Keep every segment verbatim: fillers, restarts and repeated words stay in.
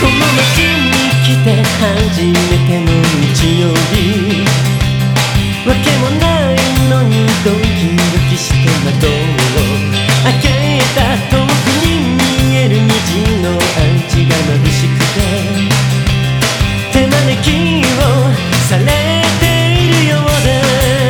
この街に来て初めての日曜日、わけもないのにドキドキして窓を開けた。遠くに見える虹のアーチが眩しくて手招きをされているようだ。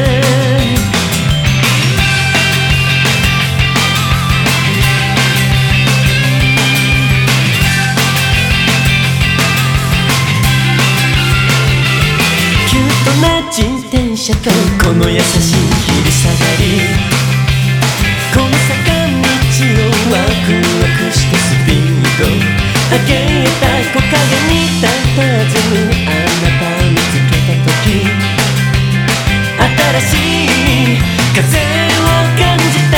自転車とこの優しい昼下がり、この坂道をワクワクしてスピード上げた。木陰に佇むあなた見つけた時、新しい風を感じた。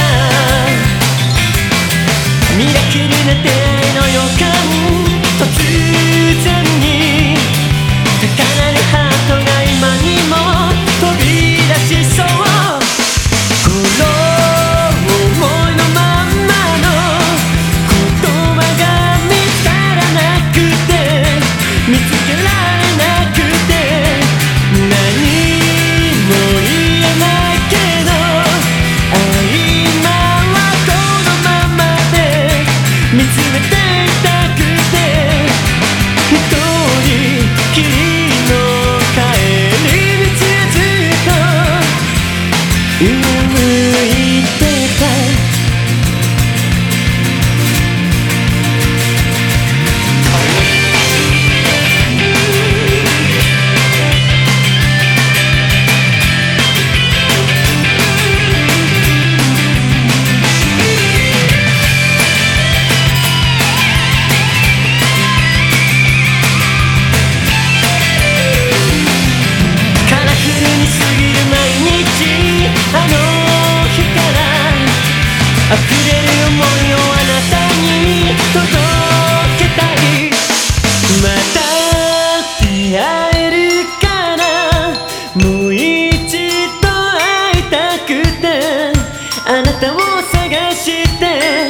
ミラクルな出会いの予感、突然に高鳴るハートが今にも飛び出しそう。この想いのまんまの言葉が見つからなくて、見つけられなくて、何も言えないけどあ今はこのままで見つめていたくて、一人きり上向いてた。カラフルに過ぎる毎日、あの日から溢れる想いをあなたに届けたい。また出会えるかな、もう一度会いたくてあなたを探して、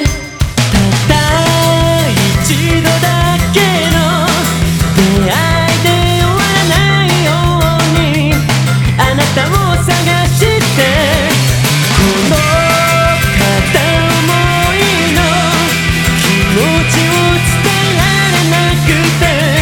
たった一度だけの出会いで終わらないようにあなたを探して、この片想いの気持ちを伝えられなくて